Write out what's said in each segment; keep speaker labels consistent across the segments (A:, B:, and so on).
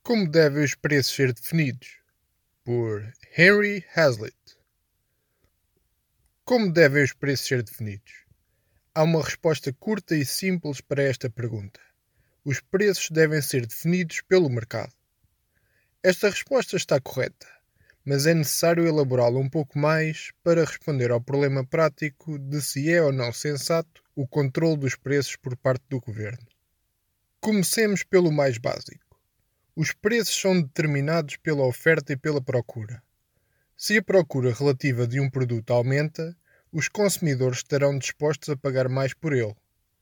A: Como devem os preços ser definidos? Por Henry Hazlitt. Como devem os preços ser definidos? Há uma resposta curta e simples para esta pergunta. Os preços devem ser definidos pelo mercado. Esta resposta está correta, mas é necessário elaborá-la um pouco mais para responder ao problema prático de se é ou não sensato o controle dos preços por parte do governo. Comecemos pelo mais básico. Os preços são determinados pela oferta e pela procura. Se a procura relativa de um produto aumenta, os consumidores estarão dispostos a pagar mais por ele.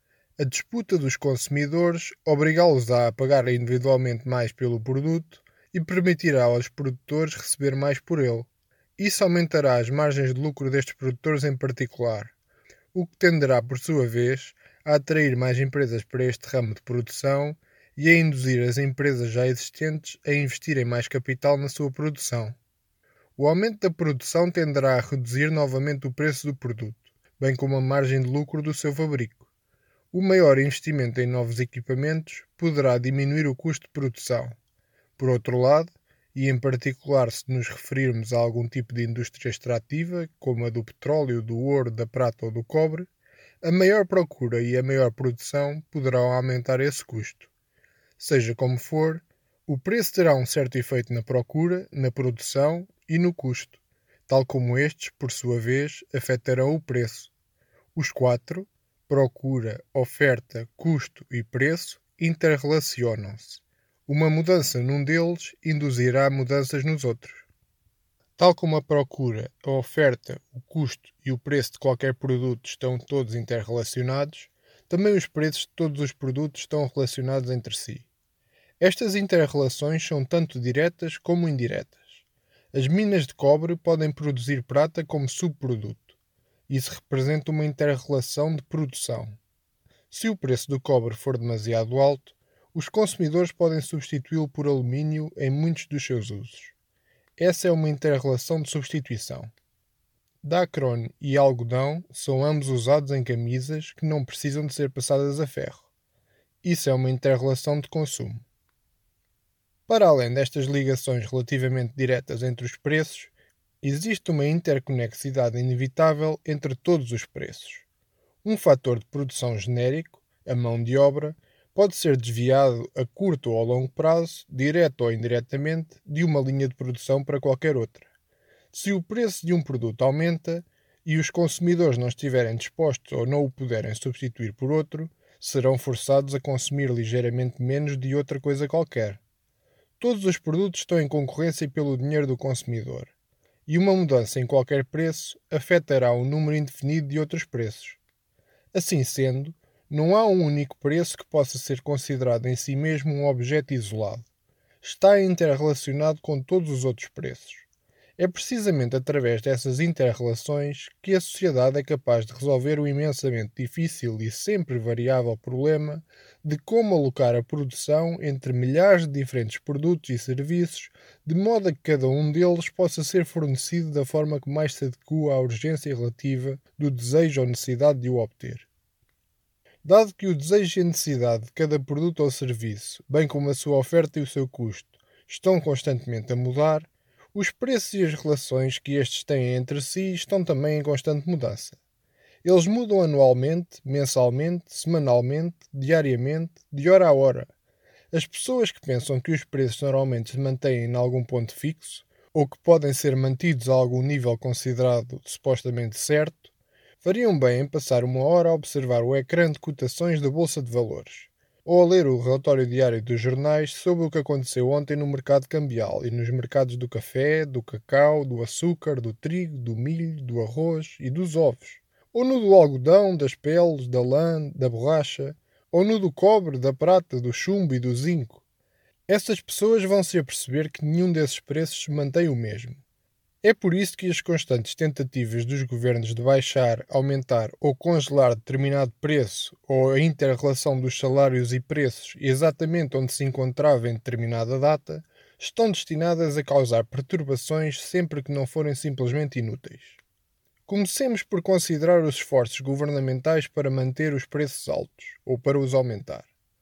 A: A disputa dos consumidores obrigá-los a pagar individualmente mais pelo produto e permitirá aos produtores receber mais por ele. Isso aumentará as margens de lucro destes produtores em particular, o que tenderá, por sua vez, a atrair mais empresas para este ramo de produção e a induzir as empresas já existentes a investirem mais capital na sua produção. O aumento da produção tenderá a reduzir novamente o preço do produto, bem como a margem de lucro do seu fabrico. O maior investimento em novos equipamentos poderá diminuir o custo de produção. Por outro lado, e em particular se nos referirmos a algum tipo de indústria extrativa, como a do petróleo, do ouro, da prata ou do cobre, a maior procura e a maior produção poderão aumentar esse custo. Seja como for, o preço terá um certo efeito na procura, na produção e no custo, tal como estes, por sua vez, afetarão o preço. Os quatro, procura, oferta, custo e preço, interrelacionam-se. Uma mudança num deles induzirá mudanças nos outros. Tal como a procura, a oferta, o custo e o preço de qualquer produto estão todos interrelacionados, também os preços de todos os produtos estão relacionados entre si. Estas interrelações são tanto diretas como indiretas. As minas de cobre podem produzir prata como subproduto. Isso representa uma interrelação de produção. Se o preço do cobre for demasiado alto, os consumidores podem substituí-lo por alumínio em muitos dos seus usos. Essa é uma interrelação de substituição. Dacron e algodão são ambos usados em camisas que não precisam de ser passadas a ferro. Isso é uma interrelação de consumo. Para além destas ligações relativamente diretas entre os preços, existe uma interconexidade inevitável entre todos os preços. Um fator de produção genérico, a mão de obra, pode ser desviado a curto ou a longo prazo, direto ou indiretamente, de uma linha de produção para qualquer outra. Se o preço de um produto aumenta e os consumidores não estiverem dispostos ou não o puderem substituir por outro, serão forçados a consumir ligeiramente menos de outra coisa qualquer. Todos os produtos estão em concorrência pelo dinheiro do consumidor, e uma mudança em qualquer preço afetará um número indefinido de outros preços. Assim sendo, não há um único preço que possa ser considerado em si mesmo um objeto isolado. Está interrelacionado com todos os outros preços. É precisamente através dessas interrelações que a sociedade é capaz de resolver o imensamente difícil e sempre variável problema de como alocar a produção entre milhares de diferentes produtos e serviços, de modo a que cada um deles possa ser fornecido da forma que mais se adequa à urgência relativa do desejo ou necessidade de o obter. Dado que o desejo e a necessidade de cada produto ou serviço, bem como a sua oferta e o seu custo, estão constantemente a mudar, os preços e as relações que estes têm entre si estão também em constante mudança. Eles mudam anualmente, mensalmente, semanalmente, diariamente, de hora a hora. As pessoas que pensam que os preços normalmente se mantêm em algum ponto fixo, ou que podem ser mantidos a algum nível considerado supostamente certo, fariam bem em passar uma hora a observar o ecrã de cotações da Bolsa de Valores, ou a ler o relatório diário dos jornais sobre o que aconteceu ontem no mercado cambial e nos mercados do café, do cacau, do açúcar, do trigo, do milho, do arroz e dos ovos, ou no do algodão, das peles, da lã, da borracha, ou no do cobre, da prata, do chumbo e do zinco. Essas pessoas vão se aperceber que nenhum desses preços se mantém o mesmo. É por isso que as constantes tentativas dos governos de baixar, aumentar ou congelar determinado preço ou a inter-relação dos salários e preços exatamente onde se encontrava em determinada data, estão destinadas a causar perturbações sempre que não forem simplesmente inúteis. Comecemos por considerar os esforços governamentais para manter os preços altos ou para os aumentar.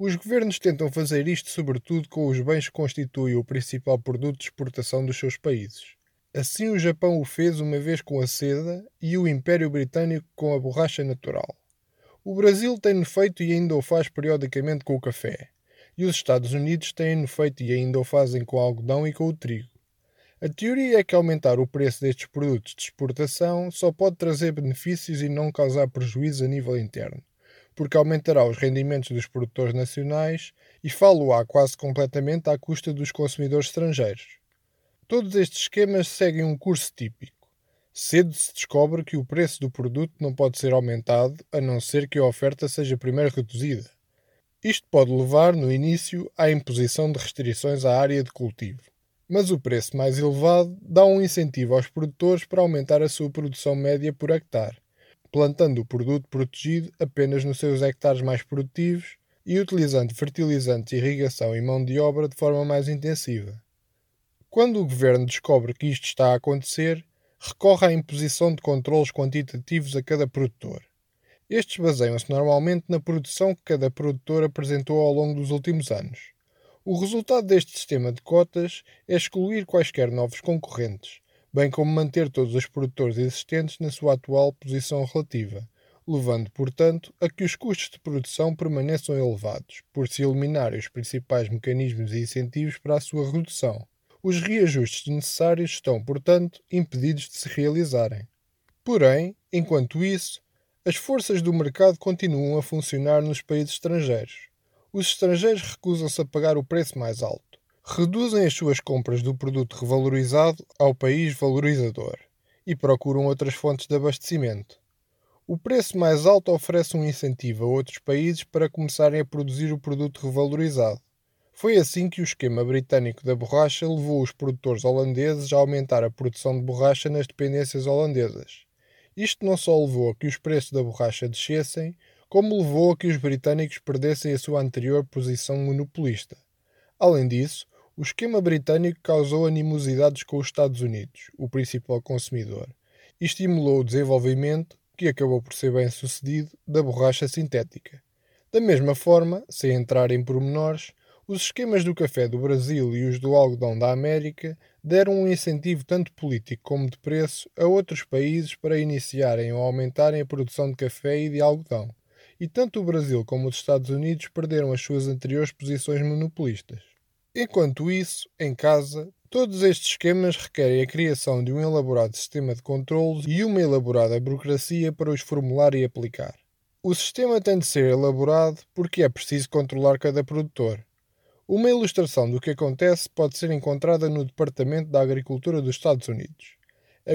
A: Os governos tentam fazer isto sobretudo com os bens que constituem o principal produto de exportação dos seus países. Assim o Japão o fez uma vez com a seda e o Império Britânico com a borracha natural. O Brasil tem-no feito e ainda o faz periodicamente com o café. E os Estados Unidos têm-no feito e ainda o fazem com o algodão e com o trigo. A teoria é que aumentar o preço destes produtos de exportação só pode trazer benefícios e não causar prejuízo a nível interno, porque aumentará os rendimentos dos produtores nacionais e falo-á quase completamente à custa dos consumidores estrangeiros. Todos estes esquemas seguem um curso típico. Cedo se descobre que o preço do produto não pode ser aumentado, a não ser que a oferta seja primeiro reduzida. Isto pode levar, no início, à imposição de restrições à área de cultivo. Mas o preço mais elevado dá um incentivo aos produtores para aumentar a sua produção média por hectare, plantando o produto protegido apenas nos seus hectares mais produtivos e utilizando fertilizantes, irrigação e mão de obra de forma mais intensiva. Quando o governo descobre que isto está a acontecer, recorre à imposição de controlos quantitativos a cada produtor. Estes baseiam-se normalmente na produção que cada produtor apresentou ao longo dos últimos anos. O resultado deste sistema de cotas é excluir quaisquer novos concorrentes, bem como manter todos os produtores existentes na sua atual posição relativa, levando, portanto, a que os custos de produção permaneçam elevados, por se eliminarem os principais mecanismos e incentivos para a sua redução. Os reajustes necessários estão, portanto, impedidos de se realizarem. Porém, enquanto isso, as forças do mercado continuam a funcionar nos países estrangeiros. Os estrangeiros recusam-se a pagar o preço mais alto. Reduzem as suas compras do produto revalorizado ao país valorizador e procuram outras fontes de abastecimento. O preço mais alto oferece um incentivo a outros países para começarem a produzir o produto revalorizado. Foi assim que o esquema britânico da borracha levou os produtores holandeses a aumentar a produção de borracha nas dependências holandesas. Isto não só levou a que os preços da borracha descessem, como levou a que os britânicos perdessem a sua anterior posição monopolista. Além disso, o esquema britânico causou animosidades com os Estados Unidos, o principal consumidor, e estimulou o desenvolvimento, que acabou por ser bem sucedido, da borracha sintética. Da mesma forma, sem entrar em pormenores, os esquemas do café do Brasil e os do algodão da América deram um incentivo tanto político como de preço a outros países para iniciarem ou aumentarem a produção de café e de algodão. E tanto o Brasil como os Estados Unidos perderam as suas anteriores posições monopolistas. Enquanto isso, em casa, todos estes esquemas requerem a criação de um elaborado sistema de controlos e uma elaborada burocracia para os formular e aplicar. O sistema tem de ser elaborado porque é preciso controlar cada produtor. Uma ilustração do que acontece pode ser encontrada no Departamento da Agricultura dos Estados Unidos. Em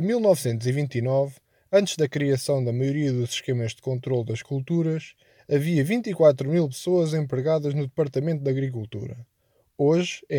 A: 1929, antes da criação da maioria dos esquemas de controle das culturas, havia 24 mil pessoas empregadas no Departamento da Agricultura. Hoje, em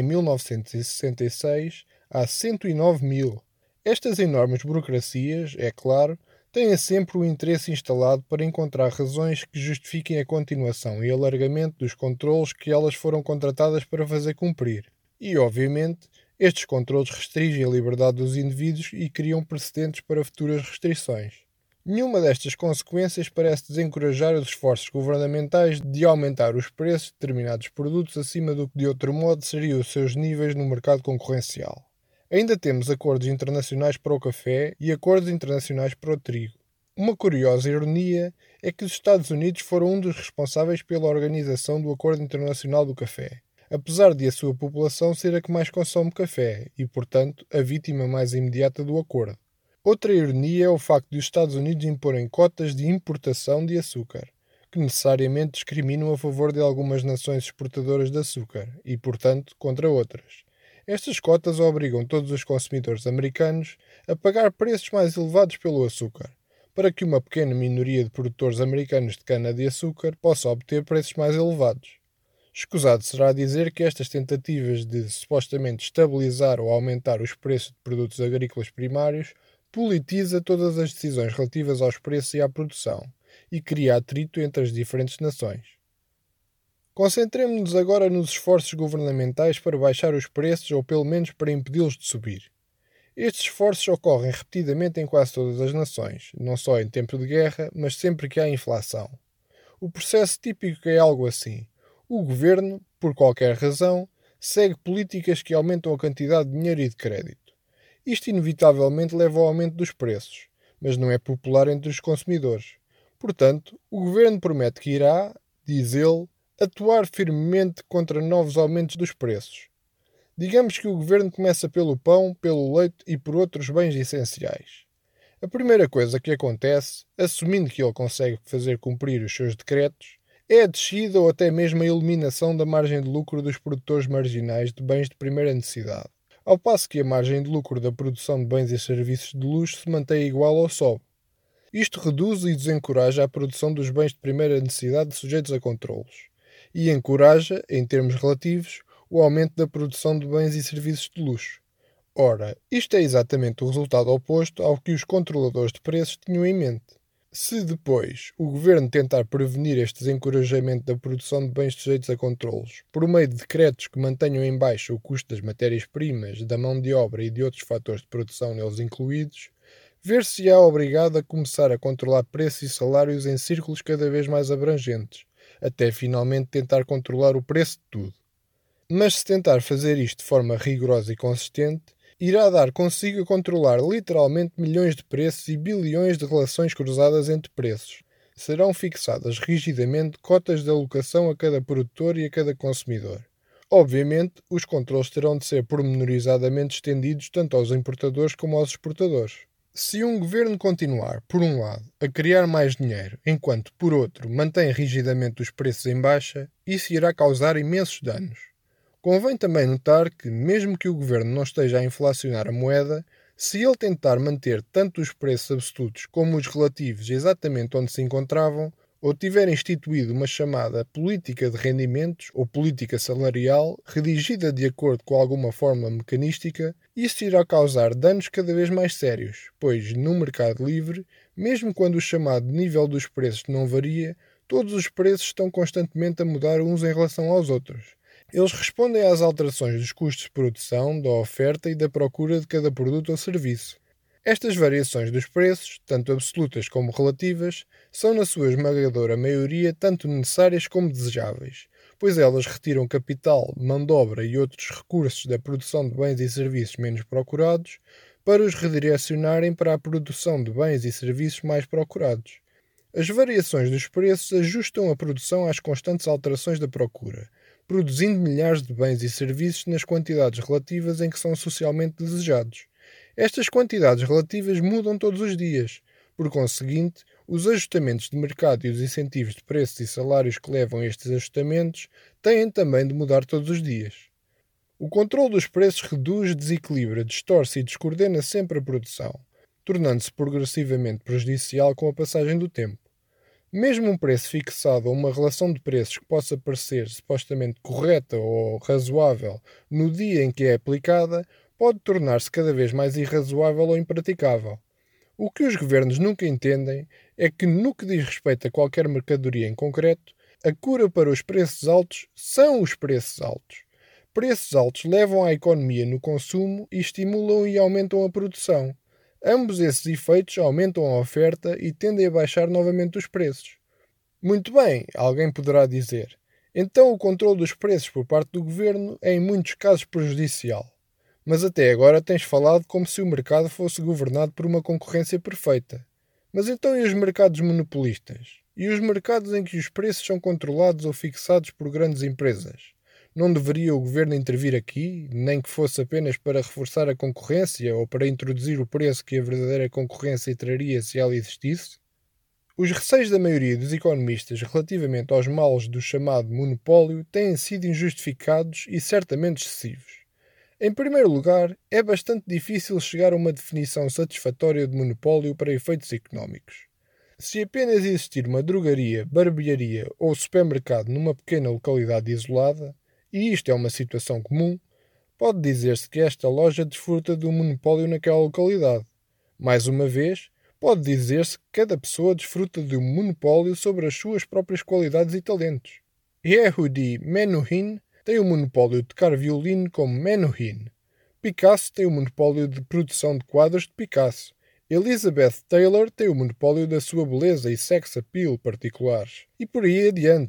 A: 1966, há 109 mil. Estas enormes burocracias, é claro, têm sempre o interesse instalado para encontrar razões que justifiquem a continuação e alargamento dos controlos que elas foram contratadas para fazer cumprir. E, obviamente, estes controlos restringem a liberdade dos indivíduos e criam precedentes para futuras restrições. Nenhuma destas consequências parece desencorajar os esforços governamentais de aumentar os preços de determinados produtos acima do que de outro modo seriam os seus níveis no mercado concorrencial. Ainda temos acordos internacionais para o café e acordos internacionais para o trigo. Uma curiosa ironia é que os Estados Unidos foram um dos responsáveis pela organização do Acordo Internacional do Café, apesar de a sua população ser a que mais consome café e, portanto, a vítima mais imediata do acordo. Outra ironia é o facto de os Estados Unidos imporem cotas de importação de açúcar, que necessariamente discriminam a favor de algumas nações exportadoras de açúcar e, portanto, contra outras. Estas cotas obrigam todos os consumidores americanos a pagar preços mais elevados pelo açúcar, para que uma pequena minoria de produtores americanos de cana-de-açúcar possa obter preços mais elevados. Escusado será dizer que estas tentativas de supostamente estabilizar ou aumentar os preços de produtos agrícolas primários politiza todas as decisões relativas aos preços e à produção e cria atrito entre as diferentes nações. Concentremo-nos agora nos esforços governamentais para baixar os preços ou pelo menos para impedi-los de subir. Estes esforços ocorrem repetidamente em quase todas as nações, não só em tempo de guerra, mas sempre que há inflação. O processo típico é algo assim. O governo, por qualquer razão, segue políticas que aumentam a quantidade de dinheiro e de crédito. Isto inevitavelmente leva ao aumento dos preços, mas não é popular entre os consumidores. Portanto, o governo promete que irá, diz ele, atuar firmemente contra novos aumentos dos preços. Digamos que o governo começa pelo pão, pelo leite e por outros bens essenciais. A primeira coisa que acontece, assumindo que ele consegue fazer cumprir os seus decretos, é a descida ou até mesmo a eliminação da margem de lucro dos produtores marginais de bens de primeira necessidade, ao passo que a margem de lucro da produção de bens e serviços de luxo se mantém igual ou sobe. Isto reduz e desencoraja a produção dos bens de primeira necessidade sujeitos a controlos, e encoraja, em termos relativos, o aumento da produção de bens e serviços de luxo. Ora, isto é exatamente o resultado oposto ao que os controladores de preços tinham em mente. Se depois o governo tentar prevenir este desencorajamento da produção de bens sujeitos a controlos por meio de decretos que mantenham em baixo o custo das matérias-primas, da mão de obra e de outros fatores de produção neles incluídos, ver-se-á obrigado a começar a controlar preços e salários em círculos cada vez mais abrangentes, até finalmente tentar controlar o preço de tudo. Mas se tentar fazer isto de forma rigorosa e consistente, irá dar consigo a controlar literalmente milhões de preços e bilhões de relações cruzadas entre preços. Serão fixadas rigidamente cotas de alocação a cada produtor e a cada consumidor. Obviamente, os controles terão de ser pormenorizadamente estendidos tanto aos importadores como aos exportadores. Se um governo continuar, por um lado, a criar mais dinheiro, enquanto, por outro, mantém rigidamente os preços em baixa, isso irá causar imensos danos. Convém também notar que, mesmo que o governo não esteja a inflacionar a moeda, se ele tentar manter tanto os preços absolutos como os relativos exatamente onde se encontravam, ou tiver instituído uma chamada política de rendimentos ou política salarial redigida de acordo com alguma fórmula mecanística, isso irá causar danos cada vez mais sérios, pois, no mercado livre, mesmo quando o chamado nível dos preços não varia, todos os preços estão constantemente a mudar uns em relação aos outros. Eles respondem às alterações dos custos de produção, da oferta e da procura de cada produto ou serviço. Estas variações dos preços, tanto absolutas como relativas, são na sua esmagadora maioria tanto necessárias como desejáveis, pois elas retiram capital, mão de obra e outros recursos da produção de bens e serviços menos procurados para os redirecionarem para a produção de bens e serviços mais procurados. As variações dos preços ajustam a produção às constantes alterações da procura, produzindo milhares de bens e serviços nas quantidades relativas em que são socialmente desejados. Estas quantidades relativas mudam todos os dias. Por conseguinte, os ajustamentos de mercado e os incentivos de preços e salários que levam a estes ajustamentos têm também de mudar todos os dias. O controle dos preços reduz, desequilibra, distorce e descoordena sempre a produção, tornando-se progressivamente prejudicial com a passagem do tempo. Mesmo um preço fixado ou uma relação de preços que possa parecer supostamente correta ou razoável no dia em que é aplicada, pode tornar-se cada vez mais irrazoável ou impraticável. O que os governos nunca entendem é que, no que diz respeito a qualquer mercadoria em concreto, a cura para os preços altos são os preços altos. Preços altos levam à economia no consumo e estimulam e aumentam a produção. Ambos esses efeitos aumentam a oferta e tendem a baixar novamente os preços. Muito bem, alguém poderá dizer. Então o controle dos preços por parte do governo é em muitos casos prejudicial. Mas até agora tens falado como se o mercado fosse governado por uma concorrência perfeita. Mas então e os mercados monopolistas? E os mercados em que os preços são controlados ou fixados por grandes empresas? Não deveria o governo intervir aqui, nem que fosse apenas para reforçar a concorrência ou para introduzir o preço que a verdadeira concorrência traria se ela existisse? Os receios da maioria dos economistas relativamente aos males do chamado monopólio têm sido injustificados e certamente excessivos. Em primeiro lugar, é bastante difícil chegar a uma definição satisfatória de monopólio para efeitos económicos. Se apenas existir uma drogaria, barbearia ou supermercado numa pequena localidade isolada, e isto é uma situação comum, pode dizer-se que esta loja desfruta de um monopólio naquela localidade. Mais uma vez, pode dizer-se que cada pessoa desfruta de um monopólio sobre as suas próprias qualidades e talentos. Yehudi Menuhin tem o monopólio de tocar violino como Menuhin. Picasso tem o monopólio de produção de quadros de Picasso. Elizabeth Taylor tem o monopólio da sua beleza e sex appeal particulares. E por aí adiante.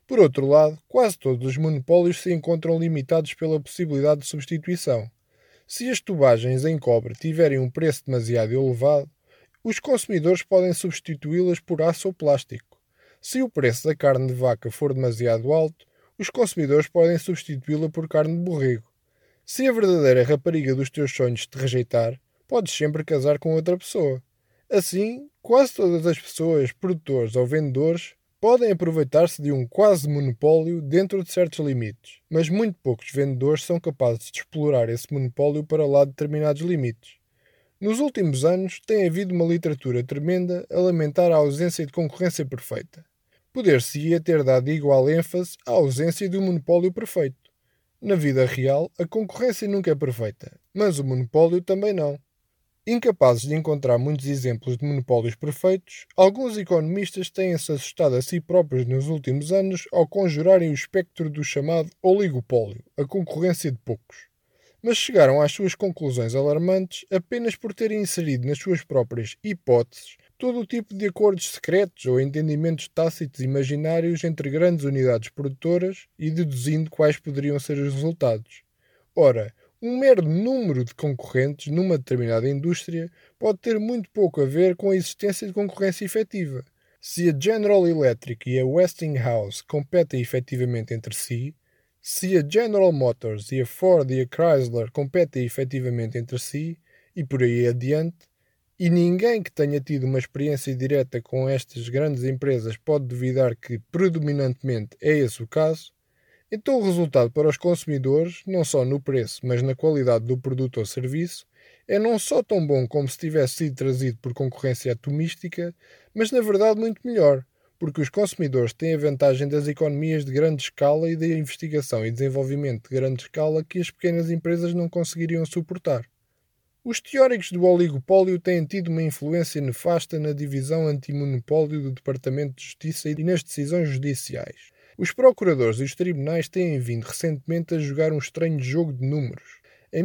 A: Por outro lado, quase todos os monopólios se encontram limitados pela possibilidade de substituição. Se as tubagens em cobre tiverem um preço demasiado elevado, os consumidores podem substituí-las por aço ou plástico. Se o preço da carne de vaca for demasiado alto, os consumidores podem substituí-la por carne de borrego. Se a verdadeira rapariga dos teus sonhos te rejeitar, podes sempre casar com outra pessoa. Assim, quase todas as pessoas, produtores ou vendedores, podem aproveitar-se de um quase monopólio dentro de certos limites, mas muito poucos vendedores são capazes de explorar esse monopólio para lá de determinados limites. Nos últimos anos, tem havido uma literatura tremenda a lamentar a ausência de concorrência perfeita. Poder-se-ia ter dado igual ênfase à ausência de um monopólio perfeito. Na vida real, a concorrência nunca é perfeita, mas o monopólio também não. Incapazes de encontrar muitos exemplos de monopólios perfeitos, alguns economistas têm-se assustado a si próprios nos últimos anos ao conjurarem o espectro do chamado oligopólio, a concorrência de poucos. Mas chegaram às suas conclusões alarmantes apenas por terem inserido nas suas próprias hipóteses todo o tipo de acordos secretos ou entendimentos tácitos imaginários entre grandes unidades produtoras e deduzindo quais poderiam ser os resultados. Ora, um mero número de concorrentes numa determinada indústria pode ter muito pouco a ver com a existência de concorrência efetiva. Se a General Electric e a Westinghouse competem efetivamente entre si, se a General Motors e a Ford e a Chrysler competem efetivamente entre si, e por aí adiante, e ninguém que tenha tido uma experiência direta com estas grandes empresas pode duvidar que predominantemente é esse o caso, então o resultado para os consumidores, não só no preço, mas na qualidade do produto ou serviço, é não só tão bom como se tivesse sido trazido por concorrência atomística, mas na verdade muito melhor, porque os consumidores têm a vantagem das economias de grande escala e da investigação e desenvolvimento de grande escala que as pequenas empresas não conseguiriam suportar. Os teóricos do oligopólio têm tido uma influência nefasta na divisão antimonopólio do Departamento de Justiça e nas decisões judiciais. Os procuradores e os tribunais têm vindo recentemente a jogar um estranho jogo de números. Em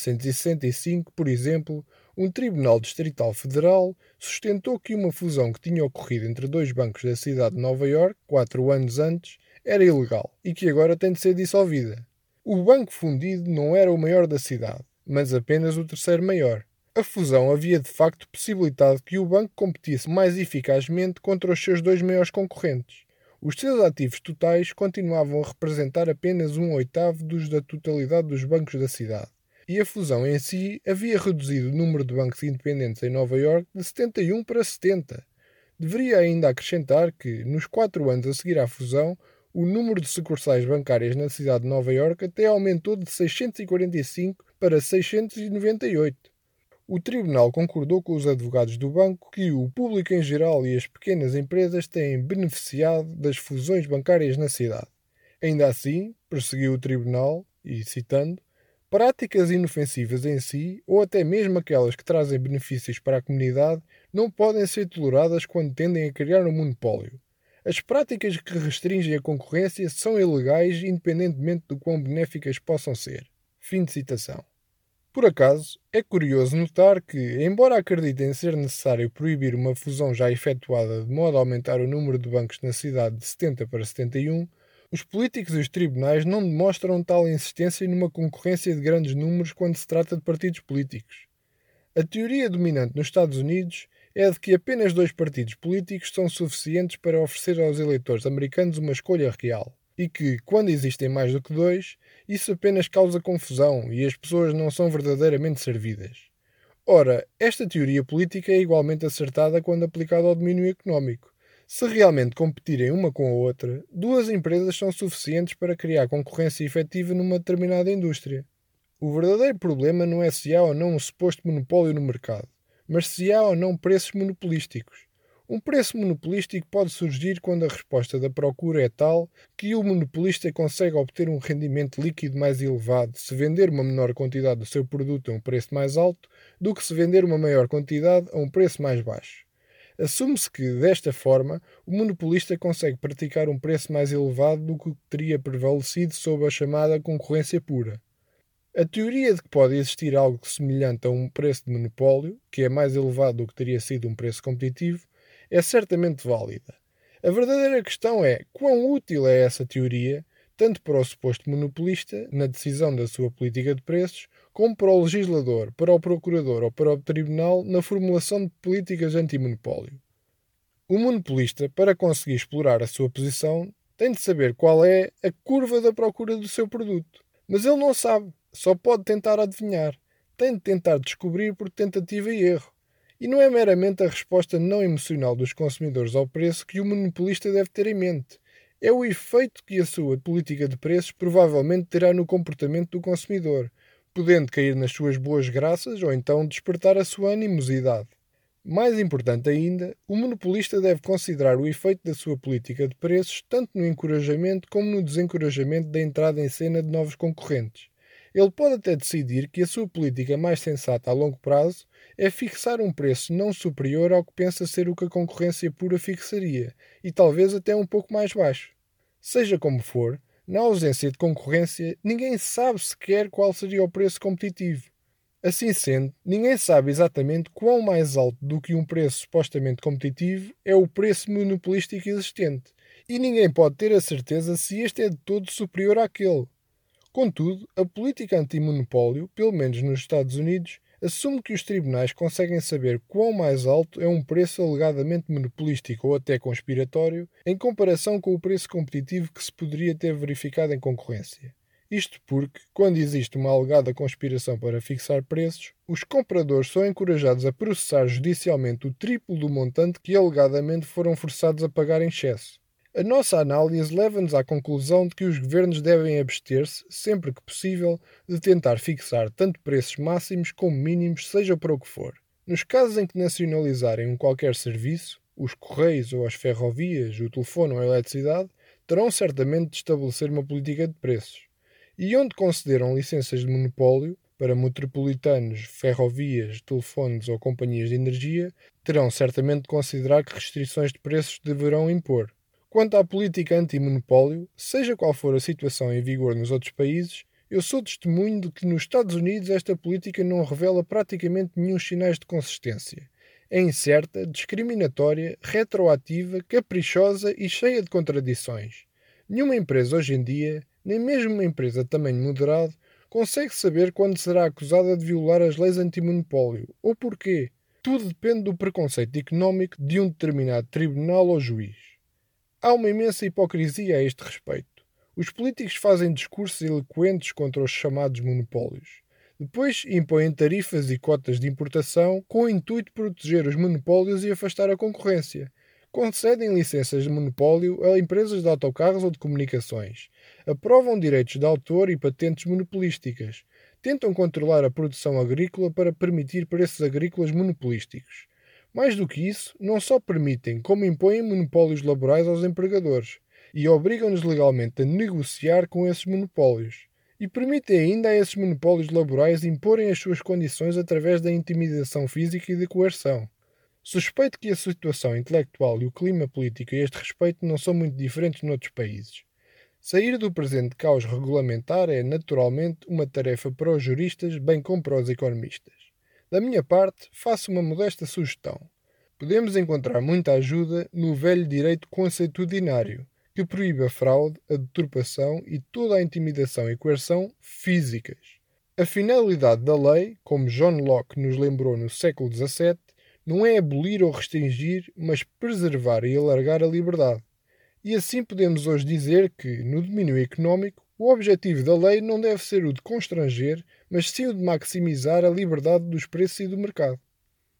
A: 1965, por exemplo, um tribunal distrital federal sustentou que uma fusão que tinha ocorrido entre dois bancos da cidade de Nova Iorque, 4 anos antes, era ilegal e que agora tem de ser dissolvida. O banco fundido não era o maior da cidade, mas apenas o terceiro maior. A fusão havia de facto possibilitado que o banco competisse mais eficazmente contra os seus dois maiores concorrentes. Os seus ativos totais continuavam a representar apenas 1/8 da totalidade dos bancos da cidade. E a fusão em si havia reduzido o número de bancos independentes em Nova Iorque de 71 para 70. Deveria ainda acrescentar que, nos 4 anos a seguir à fusão, o número de sucursais bancárias na cidade de Nova Iorque até aumentou de 645 para 698. O tribunal concordou com os advogados do banco que o público em geral e as pequenas empresas têm beneficiado das fusões bancárias na cidade. Ainda assim, prosseguiu o tribunal, e citando, práticas inofensivas em si, ou até mesmo aquelas que trazem benefícios para a comunidade, não podem ser toleradas quando tendem a criar um monopólio. As práticas que restringem a concorrência são ilegais independentemente do quão benéficas possam ser. Fim de citação. Por acaso, é curioso notar que, embora acreditem ser necessário proibir uma fusão já efetuada de modo a aumentar o número de bancos na cidade de 70 para 71, os políticos e os tribunais não demonstram tal insistência numa concorrência de grandes números quando se trata de partidos políticos. A teoria dominante nos Estados Unidos é a de que apenas 2 partidos políticos são suficientes para oferecer aos eleitores americanos uma escolha real. E que, quando existem mais do que 2, isso apenas causa confusão e as pessoas não são verdadeiramente servidas. Ora, esta teoria política é igualmente acertada quando aplicada ao domínio económico. Se realmente competirem uma com a outra, 2 empresas são suficientes para criar concorrência efetiva numa determinada indústria. O verdadeiro problema não é se há ou não um suposto monopólio no mercado, mas se há ou não preços monopolísticos. Um preço monopolístico pode surgir quando a resposta da procura é tal que o monopolista consegue obter um rendimento líquido mais elevado se vender uma menor quantidade do seu produto a um preço mais alto do que se vender uma maior quantidade a um preço mais baixo. Assume-se que, desta forma, o monopolista consegue praticar um preço mais elevado do que teria prevalecido sob a chamada concorrência pura. A teoria de que pode existir algo semelhante a um preço de monopólio, que é mais elevado do que teria sido um preço competitivo, é certamente válida. A verdadeira questão é quão útil é essa teoria, tanto para o suposto monopolista, na decisão da sua política de preços, como para o legislador, para o procurador ou para o tribunal na formulação de políticas antimonopólio. O monopolista, para conseguir explorar a sua posição, tem de saber qual é a curva da procura do seu produto. Mas ele não sabe, só pode tentar adivinhar. Tem de tentar descobrir por tentativa e erro. E não é meramente a resposta não emocional dos consumidores ao preço que o monopolista deve ter em mente. É o efeito que a sua política de preços provavelmente terá no comportamento do consumidor, podendo cair nas suas boas graças ou então despertar a sua animosidade. Mais importante ainda, o monopolista deve considerar o efeito da sua política de preços tanto no encorajamento como no desencorajamento da entrada em cena de novos concorrentes. Ele pode até decidir que a sua política mais sensata a longo prazo é fixar um preço não superior ao que pensa ser o que a concorrência pura fixaria, e talvez até um pouco mais baixo. Seja como for, na ausência de concorrência, ninguém sabe sequer qual seria o preço competitivo. Assim sendo, ninguém sabe exatamente quão mais alto do que um preço supostamente competitivo é o preço monopolístico existente, e ninguém pode ter a certeza se este é de todo superior àquele. Contudo, a política antimonopólio, pelo menos nos Estados Unidos, assume que os tribunais conseguem saber quão mais alto é um preço alegadamente monopolístico ou até conspiratório em comparação com o preço competitivo que se poderia ter verificado em concorrência. Isto porque, quando existe uma alegada conspiração para fixar preços, os compradores são encorajados a processar judicialmente o triplo do montante que alegadamente foram forçados a pagar em excesso. A nossa análise leva-nos à conclusão de que os governos devem abster-se, sempre que possível, de tentar fixar tanto preços máximos como mínimos, seja para o que for. Nos casos em que nacionalizarem um qualquer serviço, os correios ou as ferrovias, o telefone ou a eletricidade, terão certamente de estabelecer uma política de preços. E onde concederam licenças de monopólio para metropolitanos, ferrovias, telefones ou companhias de energia, terão certamente de considerar que restrições de preços deverão impor. Quanto à política antimonopólio, seja qual for a situação em vigor nos outros países, eu sou testemunho de que nos Estados Unidos esta política não revela praticamente nenhum sinais de consistência. É incerta, discriminatória, retroativa, caprichosa e cheia de contradições. Nenhuma empresa hoje em dia, nem mesmo uma empresa de tamanho moderado, consegue saber quando será acusada de violar as leis antimonopólio ou porquê. Tudo depende do preconceito económico de um determinado tribunal ou juiz. Há uma imensa hipocrisia a este respeito. Os políticos fazem discursos eloquentes contra os chamados monopólios. Depois impõem tarifas e cotas de importação com o intuito de proteger os monopólios e afastar a concorrência. Concedem licenças de monopólio a empresas de autocarros ou de comunicações. Aprovam direitos de autor e patentes monopolísticas. Tentam controlar a produção agrícola para permitir preços agrícolas monopolísticos. Mais do que isso, não só permitem, como impõem monopólios laborais aos empregadores e obrigam-nos legalmente a negociar com esses monopólios. E permitem ainda a esses monopólios laborais imporem as suas condições através da intimidação física e da coerção. Suspeito que a situação intelectual e o clima político a este respeito não são muito diferentes noutros países. Sair do presente caos regulamentar é, naturalmente, uma tarefa para os juristas, bem como para os economistas. Da minha parte, faço uma modesta sugestão. Podemos encontrar muita ajuda no velho direito consuetudinário, que proíbe a fraude, a deturpação e toda a intimidação e coerção físicas. A finalidade da lei, como John Locke nos lembrou no século XVII, não é abolir ou restringir, mas preservar e alargar a liberdade. E assim podemos hoje dizer que, no domínio económico, o objetivo da lei não deve ser o de constranger, mas sim o de maximizar a liberdade dos preços e do mercado.